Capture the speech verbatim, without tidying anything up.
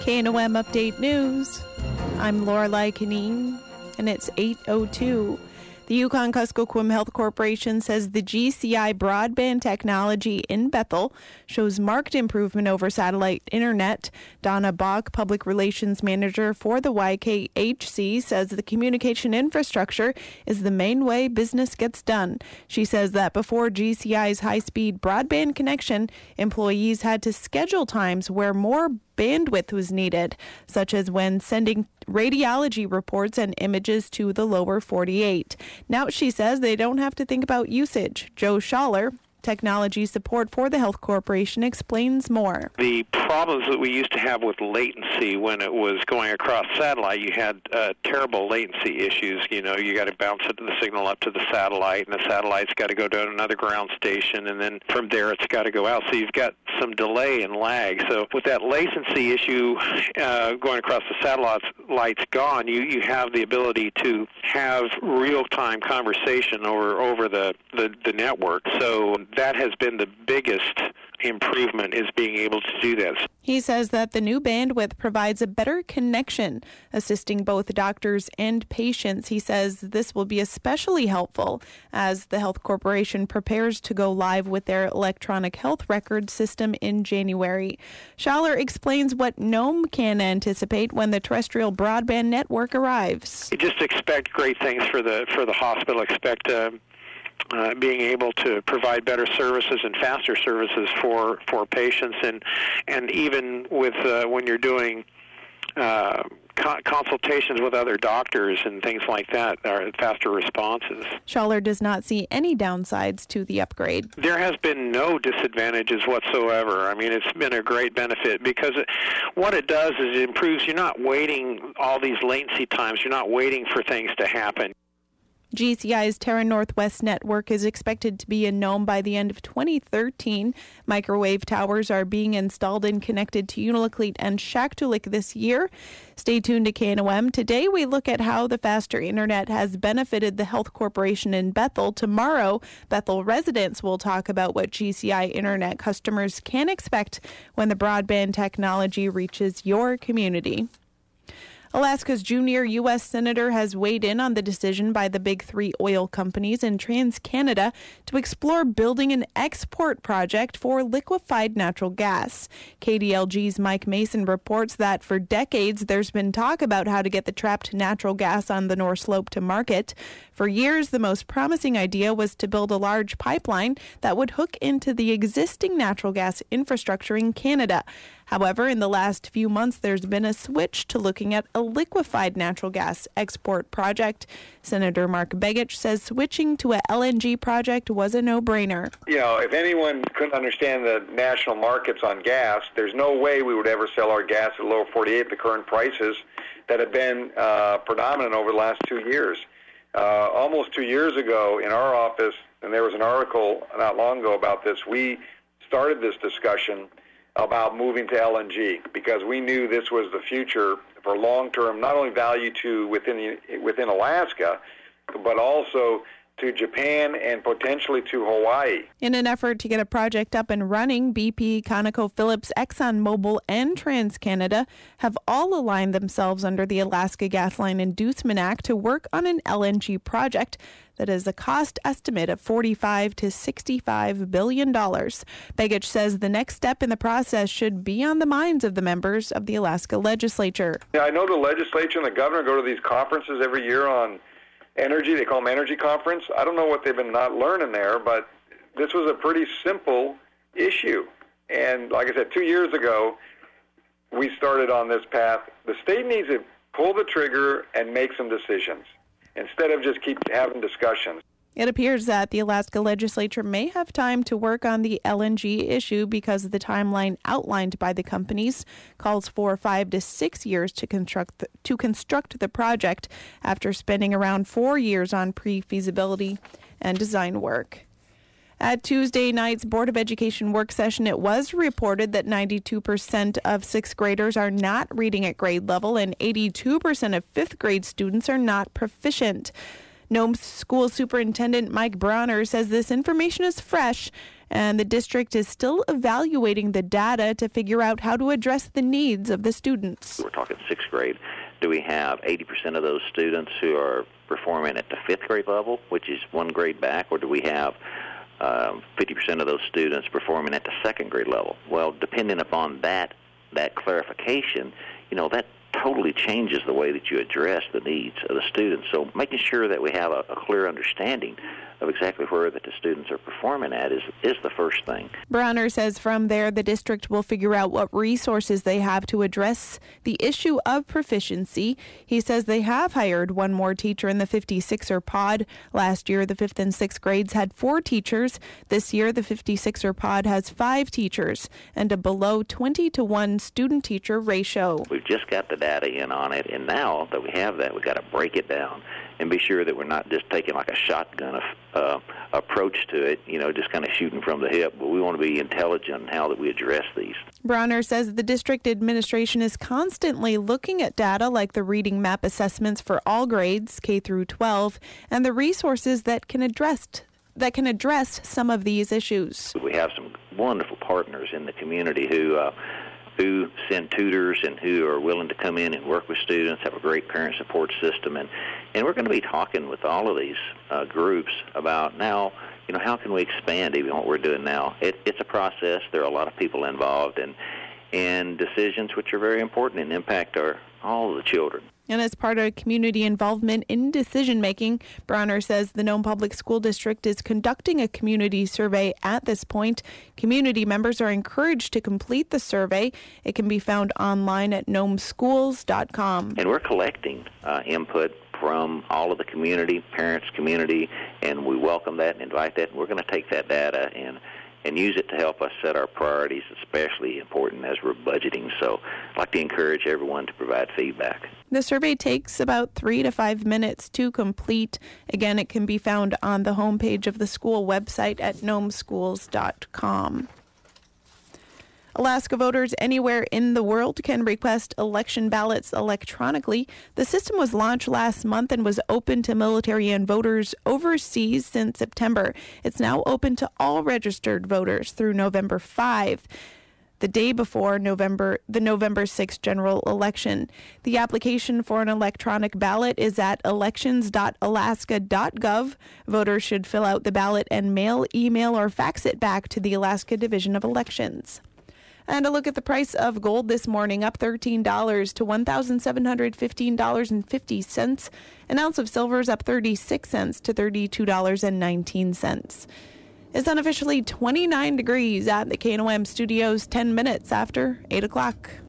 K N O M Update News. I'm Lorelei Canine, and it's eight oh two. The Yukon-Kuskokwim Health Corporation says the G C I broadband technology in Bethel shows marked improvement over satellite internet. Donna Bach, Public Relations Manager for the Y K H C, says the communication infrastructure is the main way business gets done. She says that before G C I's high-speed broadband connection, employees had to schedule times where more bandwidth was needed, such as when sending radiology reports and images to the lower forty-eight. Now she says they don't have to think about usage. Joe Schaller, Technology Support for the Health Corporation, explains more. The problems that we used to have with latency when it was going across satellite, you had uh, terrible latency issues. You know, you got to bounce it, the signal up to the satellite, and the satellite's got to go to another ground station, and then from there it's got to go out. So you've got some delay and lag. So with that latency issue uh, going across the satellite's gone, you, you have the ability to have real-time conversation over, over the, the, the network. So that has been the biggest improvement, is being able to do this. He says that the new bandwidth provides a better connection, assisting both doctors and patients. He says this will be especially helpful as the Health Corporation prepares to go live with their electronic health record system in January. Schaller explains what Nome can anticipate when the terrestrial broadband network arrives. You just expect great things for the for the hospital. Expect uh, Uh, being able to provide better services and faster services for, for patients, and and even with uh, when you're doing uh, co- consultations with other doctors and things like that, are faster responses. Schaller does not see any downsides to the upgrade. There has been no disadvantages whatsoever. I mean, it's been a great benefit because it, what it does is it improves. You're not waiting all these latency times. You're not waiting for things to happen. G C I's Terra Northwest network is expected to be in Nome by the end of twenty thirteen. Microwave towers are being installed and connected to Unalakleet and Shaktoolik this year. Stay tuned to K N O M. Today we look at how the faster internet has benefited the Health Corporation in Bethel. Tomorrow, Bethel residents will talk about what G C I internet customers can expect when the broadband technology reaches your community. Alaska's junior U S senator has weighed in on the decision by the big three oil companies in TransCanada to explore building an export project for liquefied natural gas. K D L G's Mike Mason reports that for decades there's been talk about how to get the trapped natural gas on the North Slope to market. For years, the most promising idea was to build a large pipeline that would hook into the existing natural gas infrastructure in Canada. However, in the last few months, there's been a switch to looking at a liquefied natural gas export project. Senator Mark Begich says switching to a L N G project was a no-brainer. You know, if anyone couldn't understand the national markets on gas, there's no way we would ever sell our gas at lower forty-eight at the current prices that have been uh, predominant over the last two years. Uh, almost two years ago in our office, and there was an article not long ago about this, we started this discussion about moving to L N G because we knew this was the future for long-term, not only value to within the, within Alaska, but also to Japan and potentially to Hawaii. In an effort to get a project up and running, B P, ConocoPhillips, ExxonMobil, and TransCanada have all aligned themselves under the Alaska Gasline Inducement Act to work on an L N G project that is a cost estimate of forty-five to sixty-five billion dollars. Begich says the next step in the process should be on the minds of the members of the Alaska legislature. Yeah, I know the legislature and the governor go to these conferences every year on energy. They call them energy conference. I don't know what they've been not learning there, but this was a pretty simple issue. And like I said, two years ago, we started on this path. The state needs to pull the trigger and make some decisions instead of just keep having discussions. It appears that the Alaska legislature may have time to work on the L N G issue because the timeline outlined by the companies calls for five to six years to construct the, to construct the project after spending around four years on pre-feasibility and design work. At Tuesday night's Board of Education work session, it was reported that ninety-two percent of sixth graders are not reading at grade level and eighty-two percent of fifth grade students are not proficient. Nome School Superintendent Mike Bronner says this information is fresh, and the district is still evaluating the data to figure out how to address the needs of the students. We're talking sixth grade. Do we have eighty percent of those students who are performing at the fifth grade level, which is one grade back, or do we have um, fifty percent of those students performing at the second grade level? Well, depending upon that that clarification, you know, that totally changes the way that you address the needs of the students. So making sure that we have a, a clear understanding of exactly where that the students are performing at is, is the first thing. Bronner says from there, the district will figure out what resources they have to address the issue of proficiency. He says they have hired one more teacher in the fifty-sixer pod. Last year, the fifth and sixth grades had four teachers. This year, the fifty-sixer pod has five teachers and a below twenty to one student-teacher ratio. We've just got the data in on it, and now that we have that, we've got to break it down and be sure that we're not just taking like a shotgun uh, approach to it, you know, just kind of shooting from the hip, but we want to be intelligent in how that we address these. Bronner says the district administration is constantly looking at data like the reading map assessments for all grades, K through twelve, and the resources that can address that can address some of these issues. We have some wonderful partners in the community who uh, who send tutors and who are willing to come in and work with students, have a great parent support system. And, and we're going to be talking with all of these uh, groups about now, you know, how can we expand even what we're doing now? It, it's a process. There are a lot of people involved and, and decisions which are very important and impact our all of the children. And as part of community involvement in decision-making, Bronner says the Nome Public School District is conducting a community survey at this point. Community members are encouraged to complete the survey. It can be found online at nome schools dot com. And we're collecting uh, input from all of the community, parents, community, and we welcome that and invite that. We're going to take that data and and use it to help us set our priorities, especially important as we're budgeting. So I'd like to encourage everyone to provide feedback. The survey takes about three to five minutes to complete. Again, it can be found on the homepage of the school website at nome schools dot com. Alaska voters anywhere in the world can request election ballots electronically. The system was launched last month and was open to military and voters overseas since September. It's now open to all registered voters through November fifth, the day before November the November sixth general election. The application for an electronic ballot is at elections dot alaska dot gov. Voters should fill out the ballot and mail, email, or fax it back to the Alaska Division of Elections. And a look at the price of gold this morning, up thirteen dollars to one thousand seven hundred fifteen dollars and fifty cents. An ounce of silver is up thirty-six cents to thirty-two dollars and nineteen cents. It's unofficially twenty-nine degrees at the K N O M studios, ten minutes after eight o'clock.